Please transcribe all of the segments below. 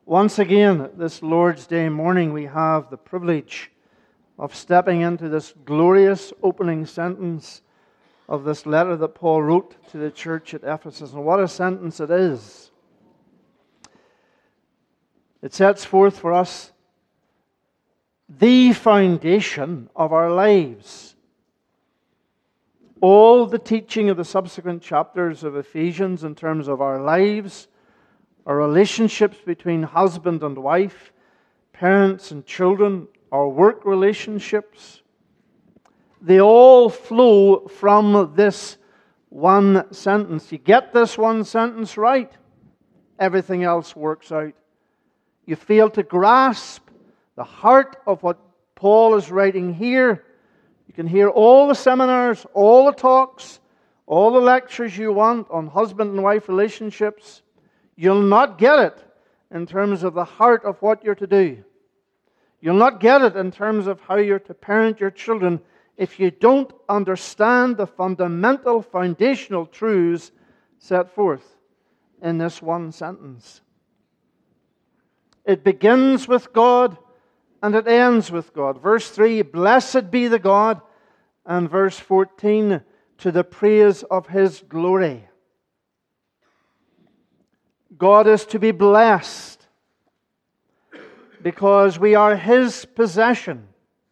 Once again, this Lord's Day morning, we have the privilege of stepping into this glorious opening sentence of this letter that Paul wrote to the church at Ephesus. And what a sentence it is. It sets forth for us the foundation of our lives. All the teaching of the subsequent chapters of Ephesians in terms of our lives, our relationships between husband and wife, parents and children, our work relationships, they all flow from this one sentence. You get this one sentence right, everything else works out. You fail to grasp the heart of what Paul is writing here. You can hear all the seminars, all the talks, all the lectures you want on husband and wife relationships. You'll not get it in terms of the heart of what you're to do. You'll not get it in terms of how you're to parent your children if you don't understand the fundamental, foundational truths set forth in this one sentence. It begins with God and it ends with God. Verse 3, blessed be the God, and verse 14, to the praise of His glory. God is to be blessed because we are His possession.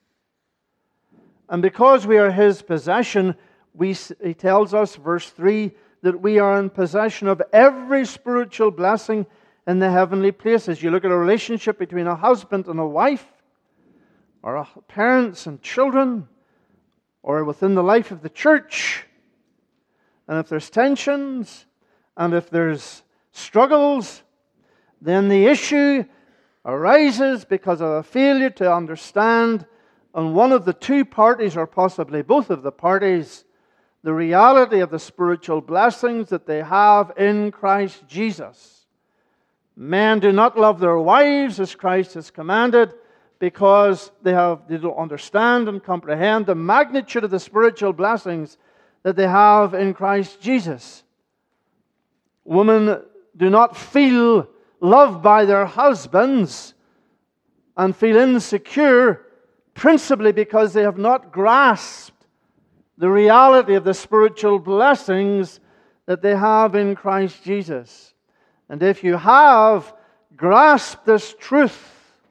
And because we are His possession, He tells us, verse 3, that we are in possession of every spiritual blessing in the heavenly places. You look at a relationship between a husband and a wife, or parents and children, or within the life of the church. And if there's tensions, and if there's struggles, then the issue arises because of a failure to understand on one of the two parties, or possibly both of the parties, the reality of the spiritual blessings that they have in Christ Jesus. Men do not love their wives as Christ has commanded because they don't understand and comprehend the magnitude of the spiritual blessings that they have in Christ Jesus. Women do not feel loved by their husbands and feel insecure principally because they have not grasped the reality of the spiritual blessings that they have in Christ Jesus. And if you have grasped this truth,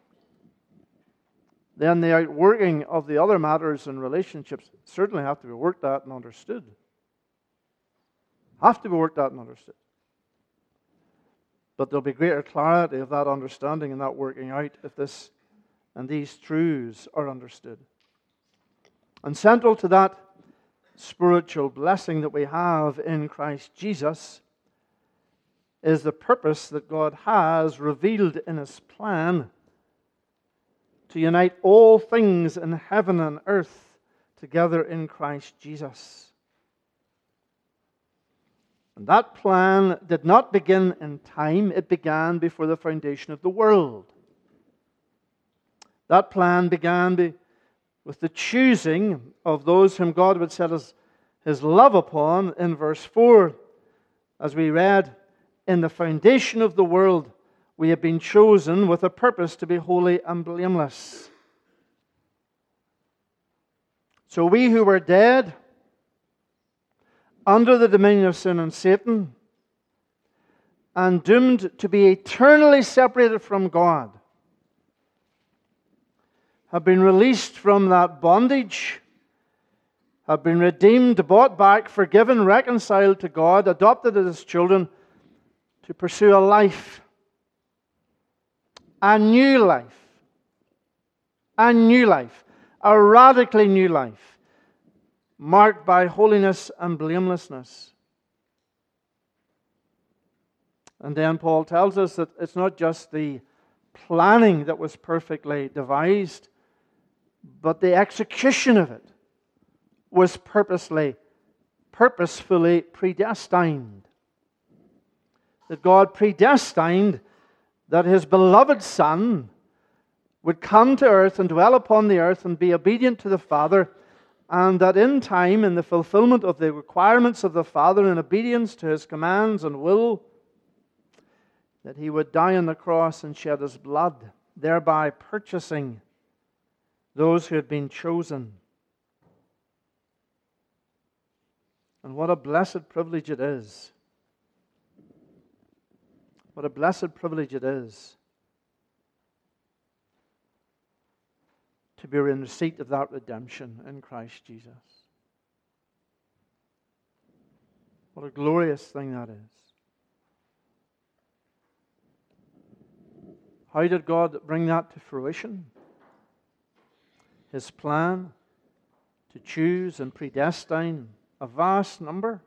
then the outworking of the other matters and relationships certainly have to be worked at and understood. Have to be worked at and understood. But there'll be greater clarity of that understanding and that working out if this and these truths are understood. And central to that spiritual blessing that we have in Christ Jesus is the purpose that God has revealed in His plan to unite all things in heaven and earth together in Christ Jesus. And that plan did not begin in time, it began before the foundation of the world. That plan began with the choosing of those whom God would set His love upon in verse 4. As we read, in the foundation of the world we have been chosen with a purpose to be holy and blameless. So we who were dead under the dominion of sin and Satan, and doomed to be eternally separated from God, have been released from that bondage, have been redeemed, bought back, forgiven, reconciled to God, adopted as His children, to pursue a life, a new life, a radically new life, marked by holiness and blamelessness. And then Paul tells us that it's not just the planning that was perfectly devised, but the execution of it was purposefully predestined. That God predestined that His beloved Son would come to earth and dwell upon the earth and be obedient to the Father, and that in time, in the fulfillment of the requirements of the Father, in obedience to His commands and will, that He would die on the cross and shed His blood, thereby purchasing those who had been chosen. And what a blessed privilege it is. What a blessed privilege it is to be in receipt of that redemption in Christ Jesus. What a glorious thing that is. How did God bring that to fruition? His plan to choose and predestine a vast number.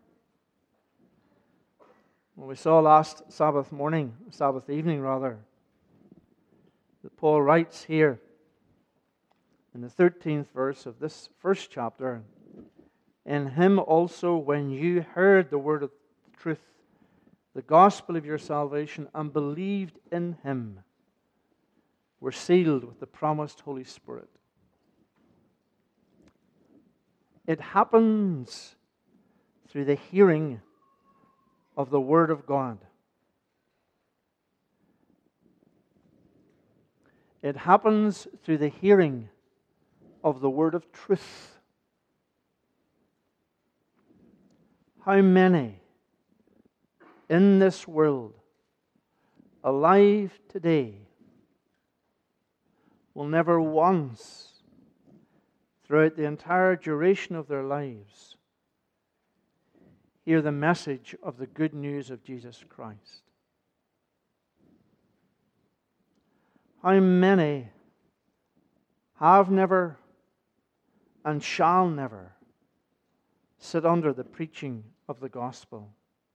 Well, we saw last Sabbath evening, that Paul writes here in the 13th verse of this first chapter, "In Him also, when you heard the word of truth, the gospel of your salvation, and believed in Him, were sealed with the promised Holy Spirit." It happens through the hearing of the Word of God. It happens through the hearing of the Word of truth. How many in this world, alive today, will never once, throughout the entire duration of their lives, hear the message of the good news of Jesus Christ? How many have never and shall never sit under the preaching of the gospel?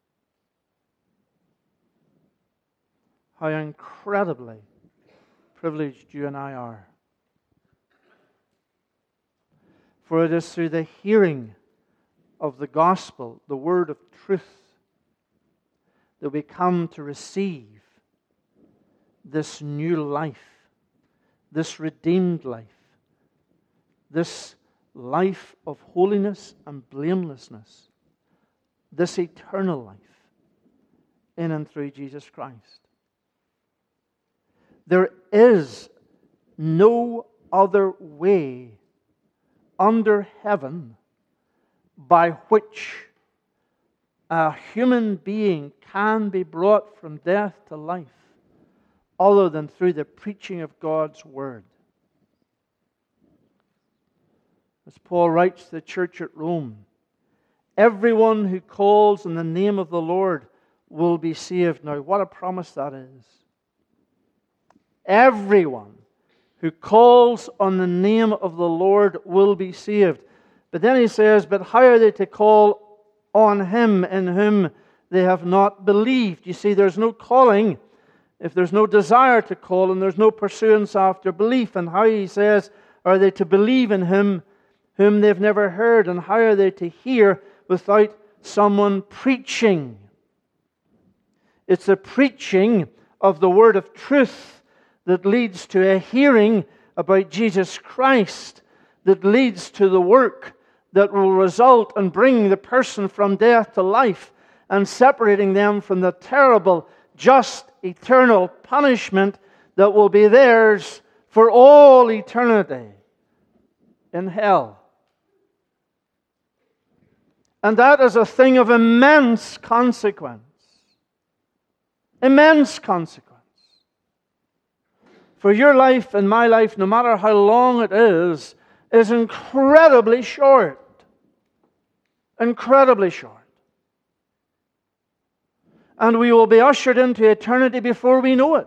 How incredibly privileged you and I are. For it is through the hearing of the gospel, the word of truth, that we come to receive this new life, this redeemed life, this life of holiness and blamelessness, this eternal life in and through Jesus Christ. There is no other way under heaven by which a human being can be brought from death to life other than through the preaching of God's Word. As Paul writes to the church at Rome, everyone who calls on the name of the Lord will be saved. Now, what a promise that is. Everyone who calls on the name of the Lord will be saved. But then he says, but how are they to call on Him in whom they have not believed? You see, there's no calling if there's no desire to call and there's no pursuance after belief. And how, he says, are they to believe in Him whom they've never heard? And how are they to hear without someone preaching? It's the preaching of the word of truth that leads to a hearing about Jesus Christ, that leads to the work that will result in bringing the person from death to life and separating them from the terrible, just, eternal punishment that will be theirs for all eternity in hell. And that is a thing of immense consequence. Immense consequence. For your life and my life, no matter how long it is incredibly short. Incredibly short. And we will be ushered into eternity before we know it.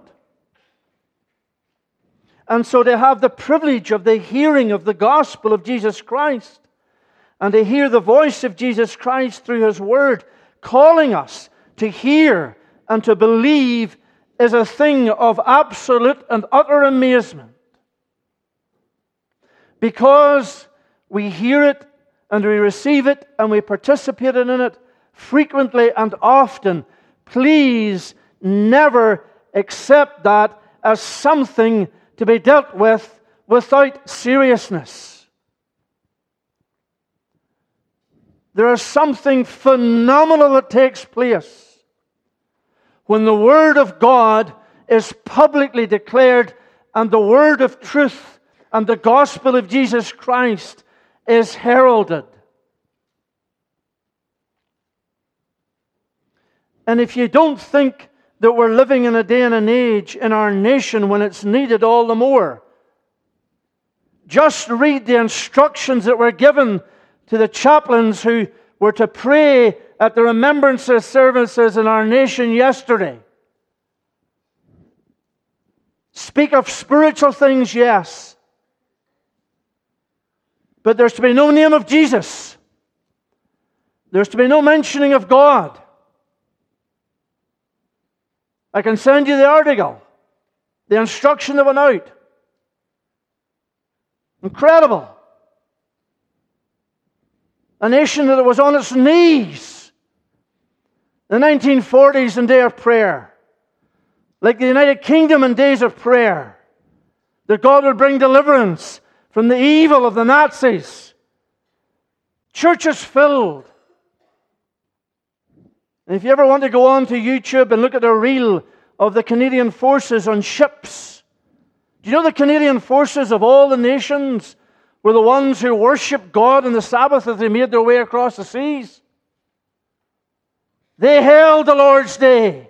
And so to have the privilege of the hearing of the gospel of Jesus Christ, and to hear the voice of Jesus Christ through His Word, calling us to hear and to believe, is a thing of absolute and utter amazement. Because we hear it and we receive it and we participate in it frequently and often, please never accept that as something to be dealt with without seriousness. There is something phenomenal that takes place when the Word of God is publicly declared and the Word of truth and the gospel of Jesus Christ is heralded. And if you don't think that we're living in a day and an age in our nation when it's needed all the more, just read the instructions that were given to the chaplains who were to pray at the remembrance services in our nation yesterday. Speak of spiritual things, yes. But there's to be no name of Jesus. There's to be no mentioning of God. I can send you the article, the instruction that went out. Incredible. A nation that was on its knees in the 1940s in day of prayer, like the United Kingdom in days of prayer, that God would bring deliverance from the evil of the Nazis. Churches filled. And if you ever want to go on to YouTube and look at a reel of the Canadian forces on ships, do you know the Canadian forces of all the nations were the ones who worshiped God on the Sabbath as they made their way across the seas? They held the Lord's Day.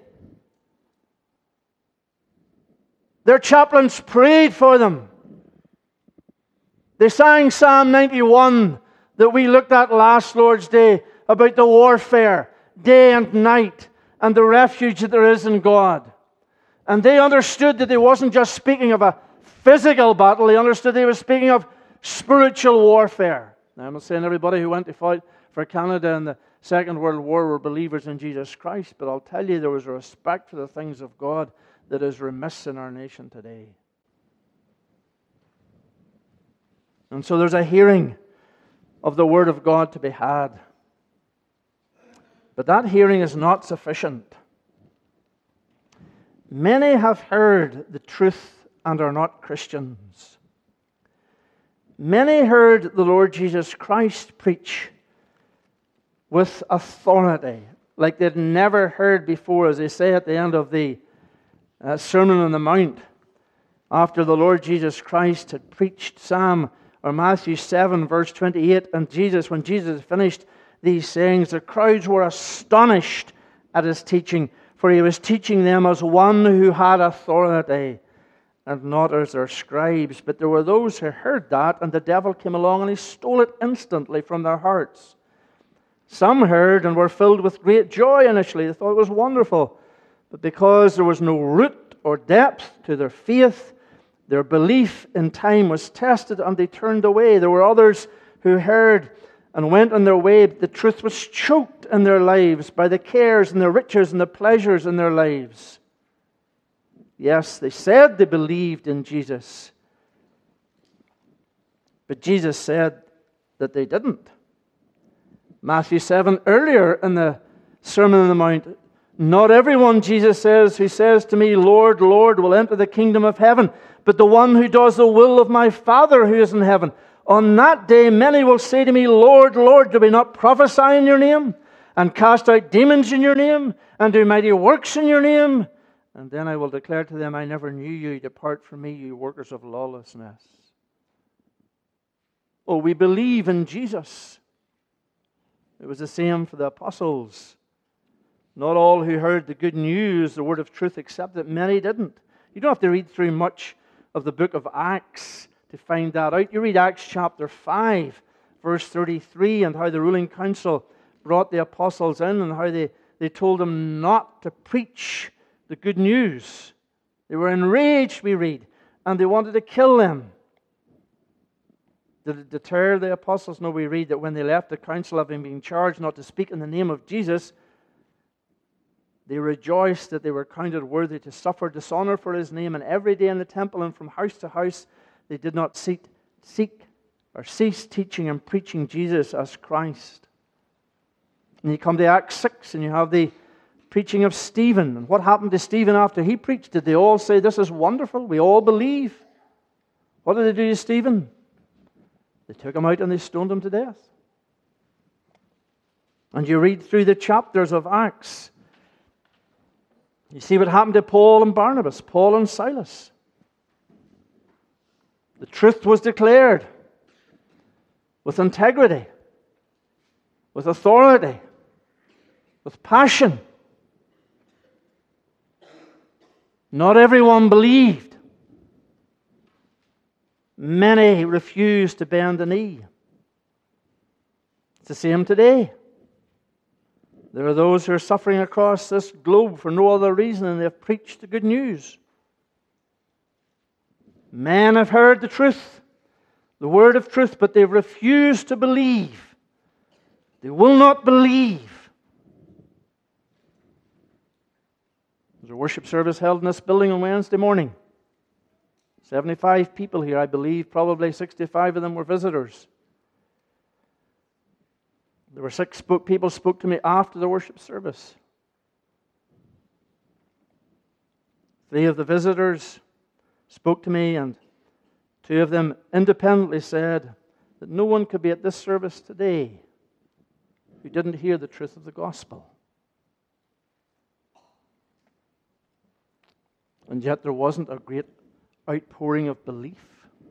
Their chaplains prayed for them. They sang Psalm 91 that we looked at last Lord's Day about the warfare, day and night, and the refuge that there is in God. And they understood that they wasn't just speaking of a physical battle, they understood they were speaking of spiritual warfare. Now, I'm not saying everybody who went to fight for Canada in the Second World War were believers in Jesus Christ, but I'll tell you there was a respect for the things of God that is remiss in our nation today. And so there's a hearing of the Word of God to be had. But that hearing is not sufficient. Many have heard the truth and are not Christians. Many heard the Lord Jesus Christ preach with authority, like they'd never heard before, as they say at the end of the Sermon on the Mount, after the Lord Jesus Christ had preached Matthew 7, verse 28, and when Jesus had finished these sayings, the crowds were astonished at his teaching, for he was teaching them as one who had authority, and not as their scribes. But there were those who heard that, and the devil came along and he stole it instantly from their hearts. Some heard and were filled with great joy initially. They thought it was wonderful. But because there was no root or depth to their faith, their belief in time was tested and they turned away. There were others who heard and went on their way. The truth was choked in their lives by the cares and the riches and the pleasures in their lives. Yes, they said they believed in Jesus, but Jesus said that they didn't. Matthew 7, earlier in the Sermon on the Mount, not everyone, Jesus says, who says to me, Lord, Lord, will enter the kingdom of heaven, but the one who does the will of my Father who is in heaven. On that day, many will say to me, Lord, Lord, do we not prophesy in your name, and cast out demons in your name, and do mighty works in your name? And then I will declare to them, I never knew you. Depart from me, you workers of lawlessness. Oh, we believe in Jesus. It was the same for the apostles. Not all who heard the good news, the word of truth, accepted. Many didn't. You don't have to read through much of the book of Acts to find that out. You read Acts chapter 5, verse 33, and how the ruling council brought the apostles in and how they told them not to preach the good news. They were enraged, we read, and they wanted to kill them. Did it deter the apostles? No, we read that when they left the council, having been charged not to speak in the name of Jesus, they rejoiced that they were counted worthy to suffer dishonor for his name, and every day in the temple and from house to house they did not cease teaching and preaching Jesus as Christ. And you come to Acts 6 and you have the preaching of Stephen. And what happened to Stephen after he preached? Did they all say, this is wonderful, we all believe? What did they do to Stephen? They took him out and they stoned him to death. And you read through the chapters of Acts, You see what happened to Paul and Barnabas, Paul and Silas. The truth was declared with integrity, with authority, with passion. Not everyone believed. Many refused to bend the knee. It's the same today. There are those who are suffering across this globe for no other reason than they've preached the good news. Men have heard the truth, the word of truth, but they've refused to believe. They will not believe. There's a worship service held in this building on Wednesday morning. 75 people here, I believe. Probably 65 of them were visitors. There were 6 people spoke to me after the worship service. 3 of the visitors spoke to me, and 2 of them independently said that no one could be at this service today who didn't hear the truth of the gospel. And yet there wasn't a great outpouring of belief.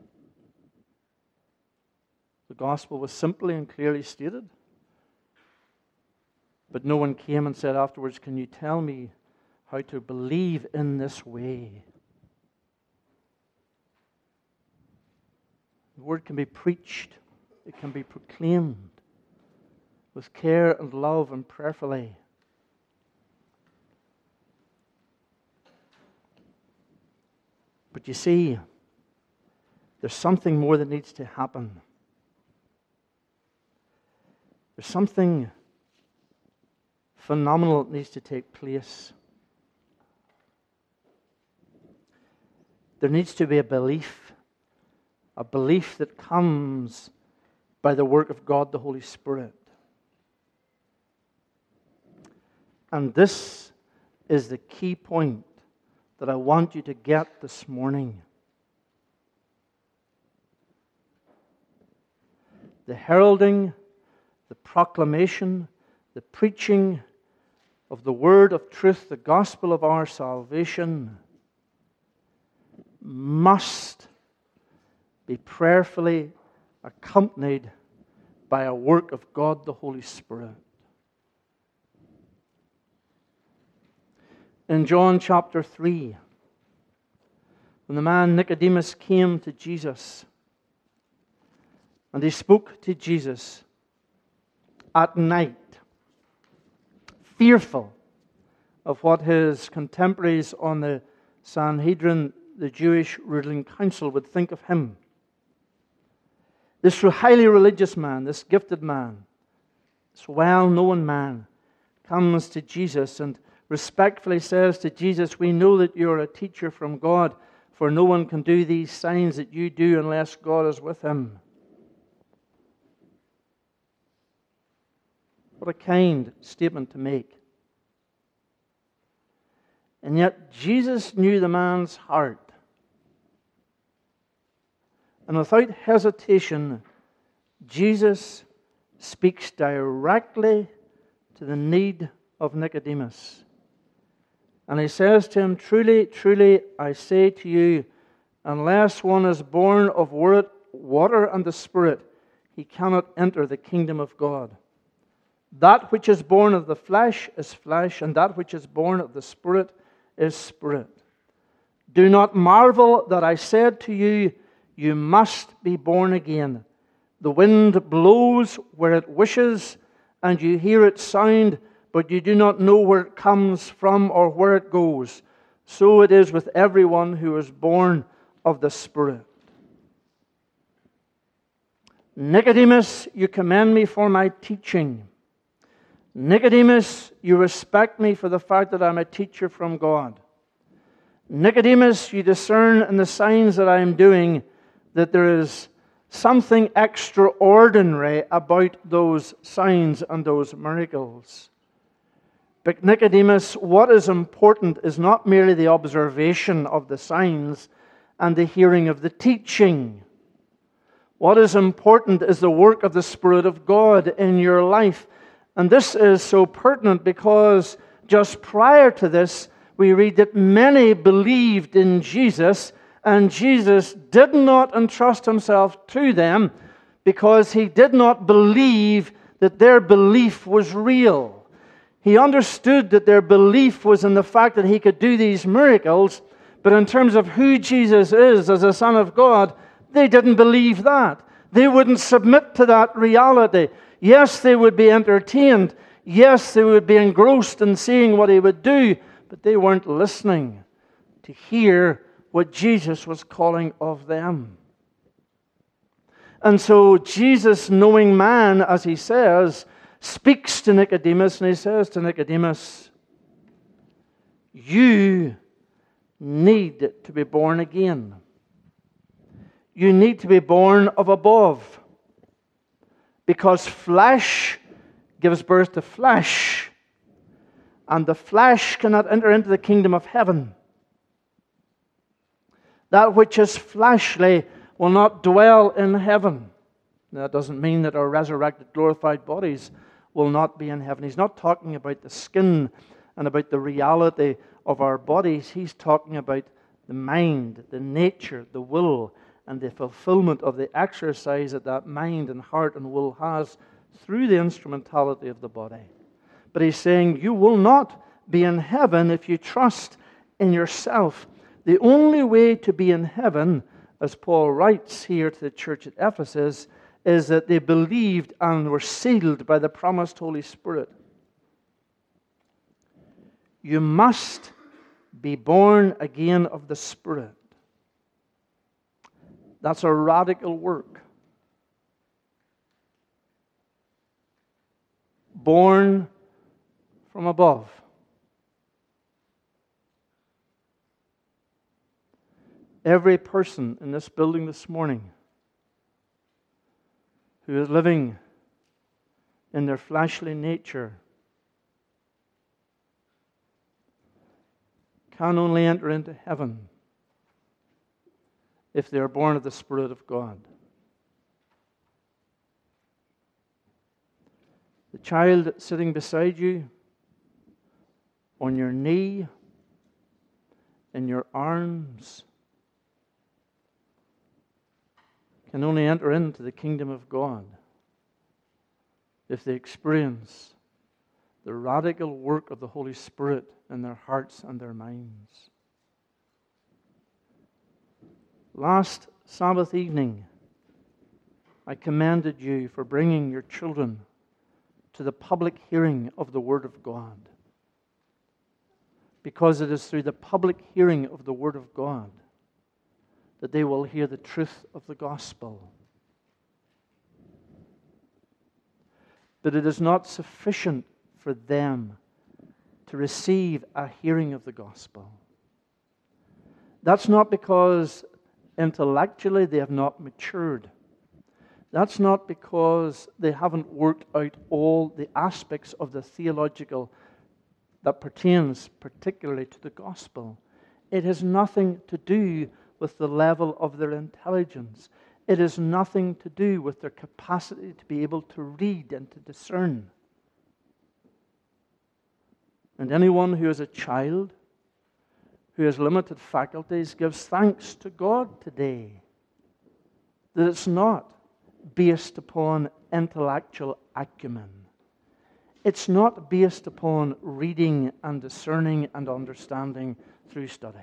The gospel was simply and clearly stated. But no one came and said afterwards, "Can you tell me how to believe in this way?" The word can be preached. It can be proclaimed with care and love and prayerfully. But you see, there's something more that needs to happen. There's something phenomenal that needs to take place. There needs to be a belief that comes by the work of God the Holy Spirit. And this is the key point that I want you to get this morning. The heralding, the proclamation, the preaching of the word of truth, the gospel of our salvation, must be prayerfully accompanied by a work of God the Holy Spirit. In John chapter 3, when the man Nicodemus came to Jesus, and he spoke to Jesus at night, fearful of what his contemporaries on the Sanhedrin, the Jewish ruling council, would think of him. This highly religious man, this gifted man, this well-known man, comes to Jesus and respectfully says to Jesus, "We know that you're a teacher from God, for no one can do these signs that you do unless God is with him." What a kind statement to make. And yet Jesus knew the man's heart. And without hesitation, Jesus speaks directly to the need of Nicodemus. And he says to him, "Truly, truly, I say to you, unless one is born of water and the Spirit, he cannot enter the kingdom of God. That which is born of the flesh is flesh, and that which is born of the Spirit is spirit. Do not marvel that I said to you, you must be born again. The wind blows where it wishes, and you hear its sound, but you do not know where it comes from or where it goes. So it is with everyone who is born of the Spirit." Nicodemus, you commend me for my teaching. Nicodemus, you respect me for the fact that I'm a teacher from God. Nicodemus, you discern in the signs that I am doing that there is something extraordinary about those signs and those miracles. But Nicodemus, what is important is not merely the observation of the signs and the hearing of the teaching. What is important is the work of the Spirit of God in your life. And this is so pertinent because just prior to this, we read that many believed in Jesus, and Jesus did not entrust himself to them because he did not believe that their belief was real. He understood that their belief was in the fact that he could do these miracles, but in terms of who Jesus is as a Son of God, they didn't believe that. They wouldn't submit to that reality. Yes, they would be entertained. Yes, they would be engrossed in seeing what he would do, but they weren't listening to hear what Jesus was calling of them. And so Jesus, knowing man, as he says, speaks to Nicodemus, and he says to Nicodemus, you need to be born again. You need to be born of above. Because flesh gives birth to flesh, and the flesh cannot enter into the kingdom of heaven. That which is fleshly will not dwell in heaven. That doesn't mean that our resurrected, glorified bodies will not be in heaven. He's not talking about the skin and about the reality of our bodies. He's talking about the mind, the nature, the will, and the fulfillment of the exercise that mind and heart and will has through the instrumentality of the body. But he's saying you will not be in heaven if you trust in yourself. The only way to be in heaven, as Paul writes here to the church at Ephesus, is that they believed and were sealed by the promised Holy Spirit. You must be born again of the Spirit. That's a radical work. Born from above. Every person in this building this morning who is living in their fleshly nature can only enter into heaven if they are born of the Spirit of God. The child sitting beside you, on your knee, in your arms, can only enter into the kingdom of God if they experience the radical work of the Holy Spirit in their hearts and their minds. Last Sabbath evening, I commended you for bringing your children to the public hearing of the Word of God. Because it is through the public hearing of the Word of God that they will hear the truth of the gospel. But it is not sufficient for them to receive a hearing of the gospel. That's not because intellectually they have not matured. That's not because they haven't worked out all the aspects of the theological that pertains particularly to the gospel. It has nothing to do with the level of their intelligence. It has nothing to do with their capacity to be able to read and to discern. And anyone who is a child, who has limited faculties, gives thanks to God today that it's not based upon intellectual acumen. It's not based upon reading and discerning and understanding through study.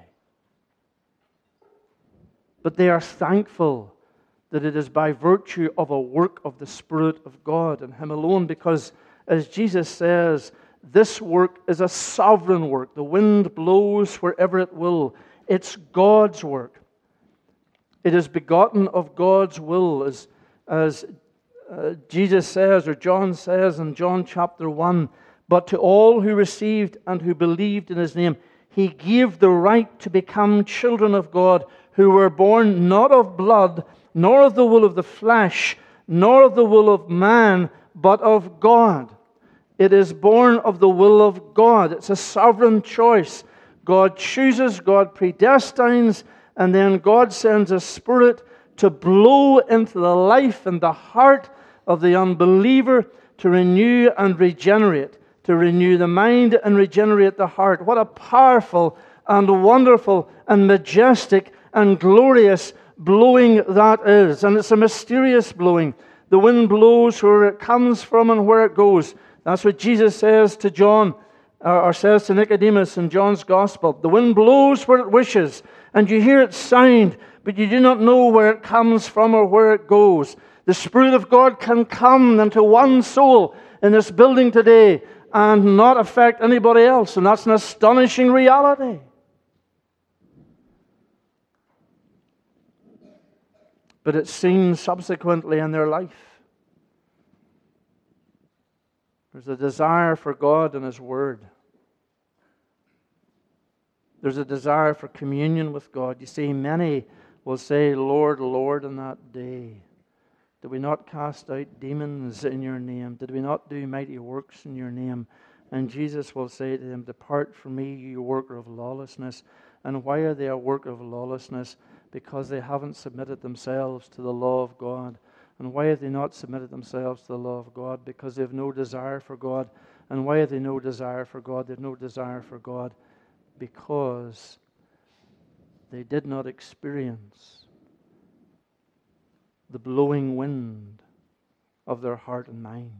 But they are thankful that it is by virtue of a work of the Spirit of God and Him alone, because as Jesus says, this work is a sovereign work. The wind blows wherever it will. It's God's work. It is begotten of God's will, as Jesus says, or John says in John chapter 1, but to all who received and who believed in His name, He gave the right to become children of God, who were born not of blood, nor of the will of the flesh, nor of the will of man, but of God. It is born of the will of God. It's a sovereign choice. God chooses, God predestines, and then God sends a Spirit to blow into the life and the heart of the unbeliever to renew and regenerate. to renew the mind and regenerate the heart. What a powerful and wonderful and majestic and glorious blowing that is. And it's a mysterious blowing. The wind blows where it comes from and where it goes. That's what Jesus says to John, or says to Nicodemus in John's Gospel. The wind blows where it wishes, and you hear its sound, but you do not know where it comes from or where it goes. The Spirit of God can come into one soul in this building today and not affect anybody else, and that's an astonishing reality. But it's seen subsequently in their life. There's a desire for God and His Word. There's a desire for communion with God. You see, many will say, Lord, Lord, in that day. Did we not cast out demons in your name? Did we not do mighty works in your name? And Jesus will say to them, depart from me, you worker of lawlessness. And why are they a work of lawlessness? Because they haven't submitted themselves to the law of God. And why have they not submitted themselves to the law of God? Because they have no desire for God. And why have they no desire for God? They have no desire for God because they did not experience the blowing wind of their heart and mind.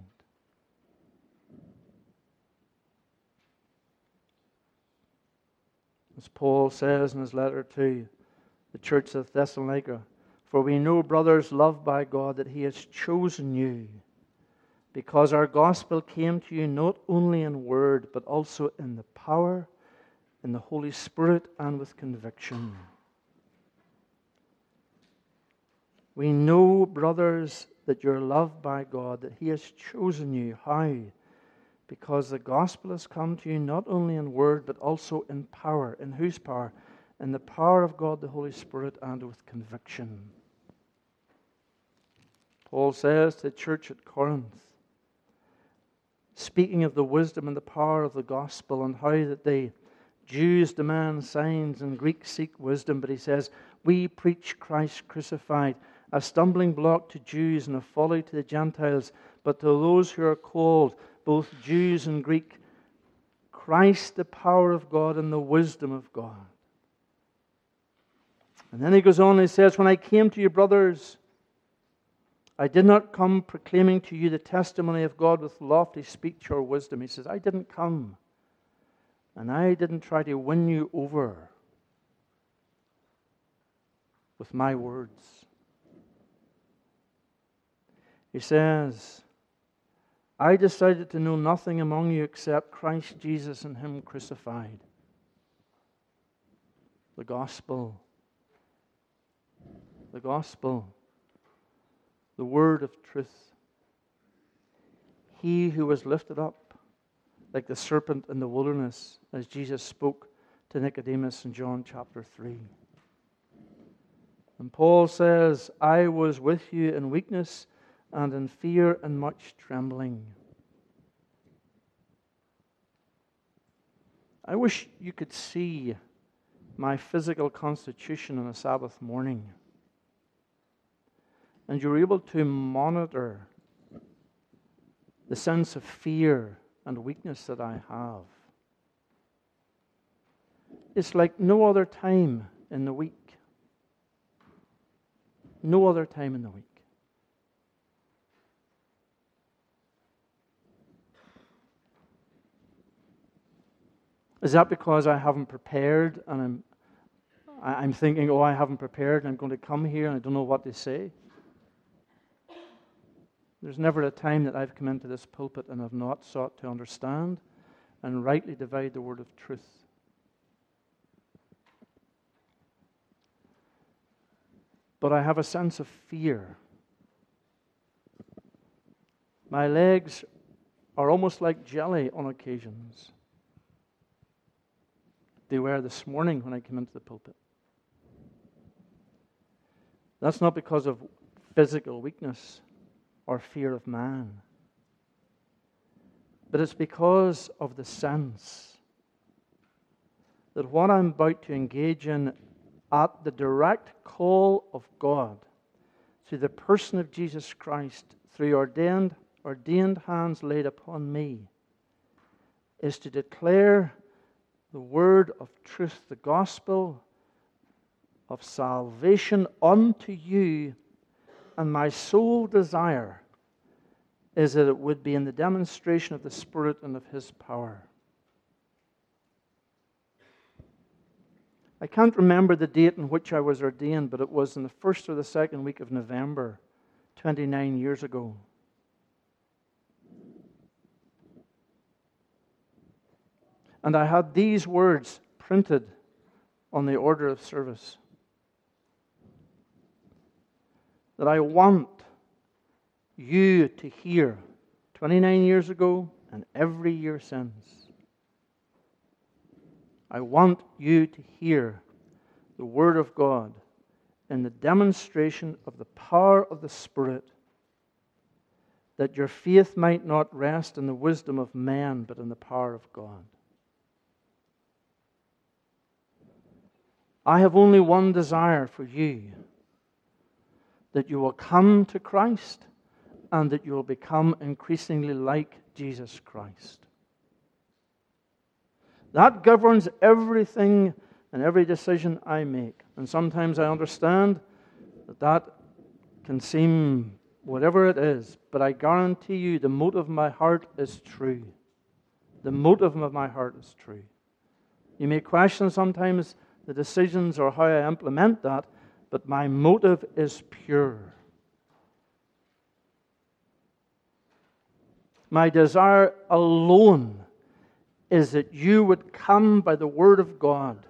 As Paul says in his letter to the church of Thessalonica, for we know, brothers, loved by God, that He has chosen you, because our gospel came to you not only in word, but also in the power, in the Holy Spirit, and with conviction. We know, brothers, that you're loved by God, that He has chosen you. How? Because the gospel has come to you not only in word, but also in power. In whose power? In the power of God, the Holy Spirit, and with conviction. Paul says to the church at Corinth, speaking of the wisdom and the power of the gospel and how that the Jews demand signs and Greeks seek wisdom, but he says, we preach Christ crucified, a stumbling block to Jews and a folly to the Gentiles, but to those who are called, both Jews and Greek, Christ the power of God and the wisdom of God. And then he goes on and he says, when I came to you, brothers, I did not come proclaiming to you the testimony of God with lofty speech or wisdom. He says, I didn't come, and I didn't try to win you over with my words. He says, I decided to know nothing among you except Christ Jesus and Him crucified. The gospel. The gospel. The word of truth. He who was lifted up like the serpent in the wilderness, as Jesus spoke to Nicodemus in John chapter 3. And Paul says, I was with you in weakness and in fear and much trembling. I wish you could see my physical constitution on a Sabbath morning, and you're able to monitor the sense of fear and weakness that I have. It's like no other time in the week. No other time in the week. Is that because I haven't prepared and I'm thinking, I haven't prepared and I'm going to come here and I don't know what to say? There's never a time that I've come into this pulpit and have not sought to understand and rightly divide the word of truth. But I have a sense of fear. My legs are almost like jelly on occasions. They were this morning when I came into the pulpit. That's not because of physical weakness or fear of man, but it's because of the sense that what I'm about to engage in at the direct call of God through the person of Jesus Christ, through ordained hands laid upon me, is to declare the word of truth, the gospel of salvation unto you. And my sole desire is that it would be in the demonstration of the Spirit and of His power. I can't remember the date in which I was ordained, but it was in the first or the second week of November, 29 years ago. And I had these words printed on the order of service. That I want you to hear 29 years ago and every year since. I want you to hear the Word of God in the demonstration of the power of the Spirit, that your faith might not rest in the wisdom of man, but in the power of God. I have only one desire for you, that you will come to Christ and that you will become increasingly like Jesus Christ. That governs everything and every decision I make. And sometimes I understand that can seem whatever it is, but I guarantee you the motive of my heart is true. The motive of my heart is true. You may question sometimes the decisions or how I implement that, but my motive is pure. My desire alone is that you would come by the Word of God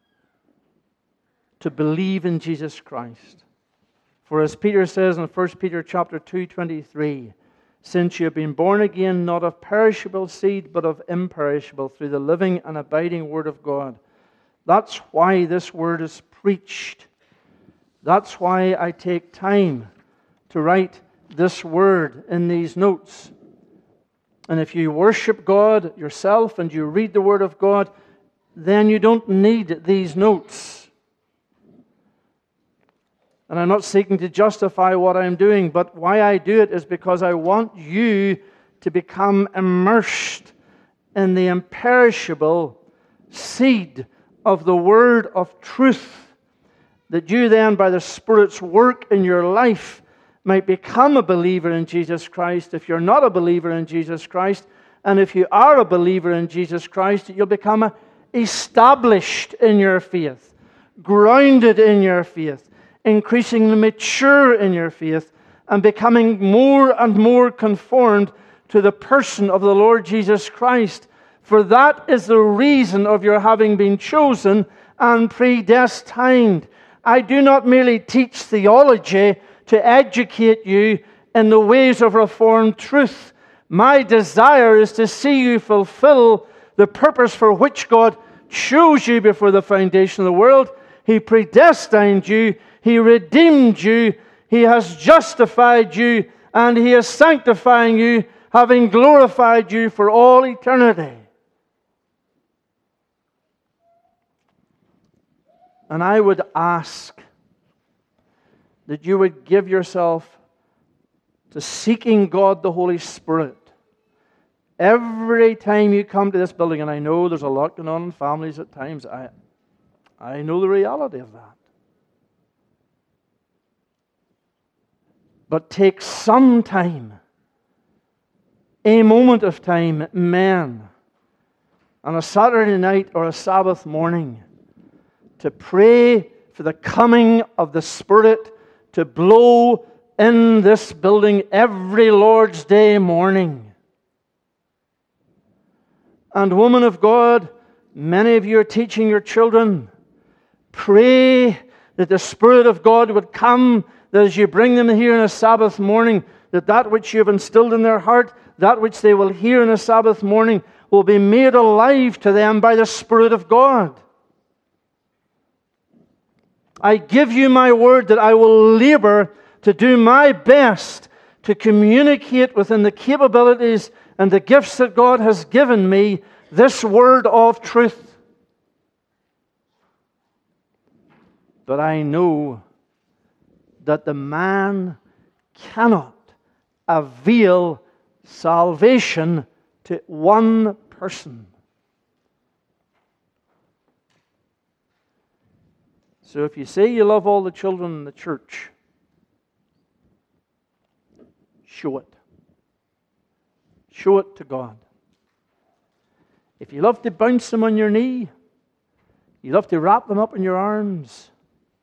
to believe in Jesus Christ. For as Peter says in 1 Peter chapter 2:23, since you have been born again, not of perishable seed, but of imperishable, through the living and abiding Word of God. That's why this Word is preached. That's why I take time to write this Word in these notes. And if you worship God yourself and you read the Word of God, then you don't need these notes. And I'm not seeking to justify what I'm doing, but why I do it is because I want you to become immersed in the imperishable seed of the Word of truth, that you then, by the Spirit's work in your life, might become a believer in Jesus Christ. If you're not a believer in Jesus Christ, and if you are a believer in Jesus Christ, you'll become established in your faith, grounded in your faith, increasingly mature in your faith, and becoming more and more conformed to the person of the Lord Jesus Christ. For that is the reason of your having been chosen and predestined. I do not merely teach theology to educate you in the ways of Reformed truth. My desire is to see you fulfill the purpose for which God chose you before the foundation of the world. He predestined you, He redeemed you, He has justified you, and He is sanctifying you, having glorified you for all eternity. And I would ask that you would give yourself to seeking God the Holy Spirit. Every time you come to this building, and I know there's a lot going on in families at times, I know the reality of that. But take some time, a moment of time, men, on a Saturday night or a Sabbath morning, to pray for the coming of the Spirit to blow in this building every Lord's Day morning. And woman of God, many of you are teaching your children, pray that the Spirit of God would come, that as you bring them here on a Sabbath morning, that which you have instilled in their heart, that which they will hear on a Sabbath morning, will be made alive to them by the Spirit of God. I give you my word that I will labor to do my best to communicate within the capabilities and the gifts that God has given me this word of truth. But I know that the man cannot avail salvation to one person. So if you say you love all the children in the church, show it. Show it to God. If you love to bounce them on your knee, you love to wrap them up in your arms,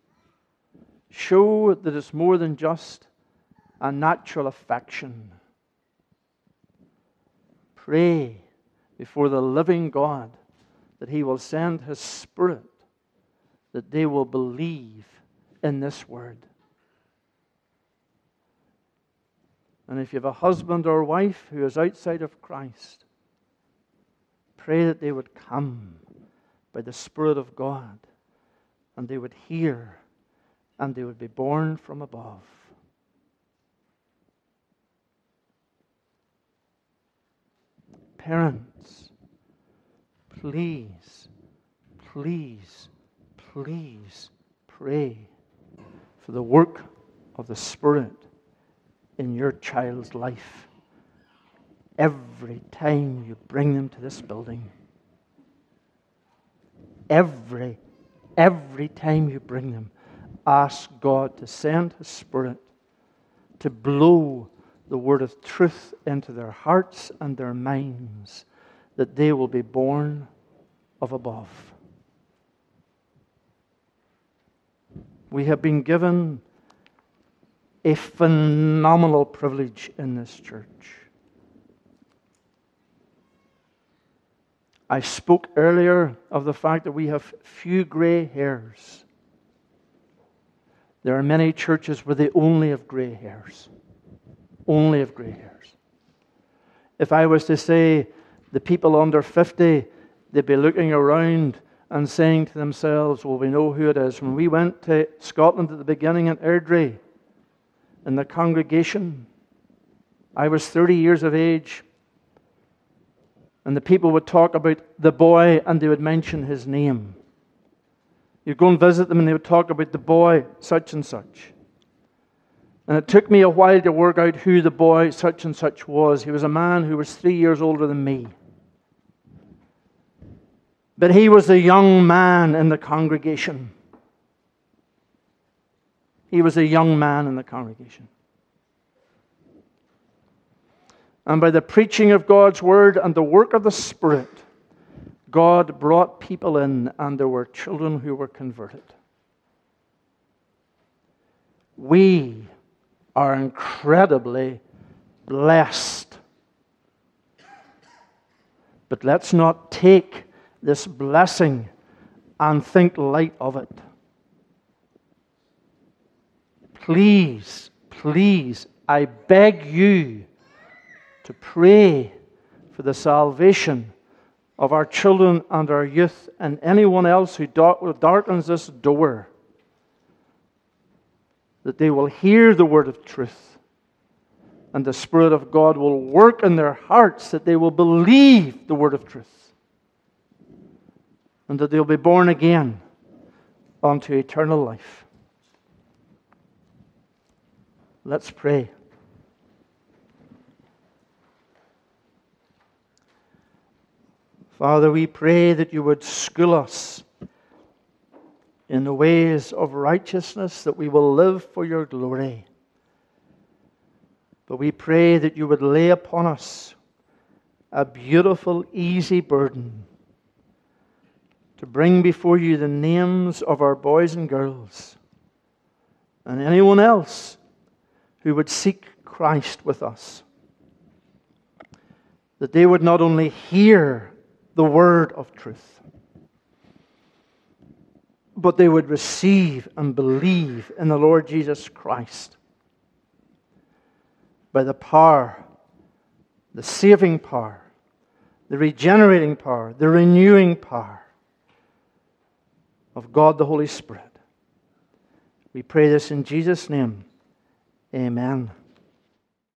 show that it's more than just a natural affection. Pray before the living God that He will send His Spirit, that they will believe in this word. And if you have a husband or wife who is outside of Christ, pray that they would come by the Spirit of God, and they would hear, and they would be born from above. Parents, please, please, please pray for the work of the Spirit in your child's life every time you bring them to this building. Every time you bring them, ask God to send His Spirit to blow the word of truth into their hearts and their minds, that they will be born of above. We have been given a phenomenal privilege in this church. I spoke earlier of the fact that we have few gray hairs. There are many churches where they only have gray hairs. Only have gray hairs. If I was to say the people under 50, they'd be looking around and saying to themselves, well, we know who it is. When we went to Scotland at the beginning in Airdrie, in the congregation, I was 30 years of age, and the people would talk about the boy and they would mention his name. You'd go and visit them and they would talk about the boy such and such. And it took me a while to work out who the boy such and such was. He was a man who was 3 years older than me. But he was a young man in the congregation. He was a young man in the congregation. And by the preaching of God's Word and the work of the Spirit, God brought people in, and there were children who were converted. We are incredibly blessed. But let's not take this blessing and think light of it. Please, please, I beg you to pray for the salvation of our children and our youth and anyone else who darkens this door, that they will hear the word of truth and the Spirit of God will work in their hearts, that they will believe the word of truth and that they'll be born again unto eternal life. Let's pray. Father, we pray that you would school us in the ways of righteousness, that we will live for your glory. But we pray that you would lay upon us a beautiful, easy burden to bring before you the names of our boys and girls and anyone else who would seek Christ with us. That they would not only hear the word of truth, but they would receive and believe in the Lord Jesus Christ by the power, the saving power, the regenerating power, the renewing power of God the Holy Spirit. We pray this in Jesus' name. Amen.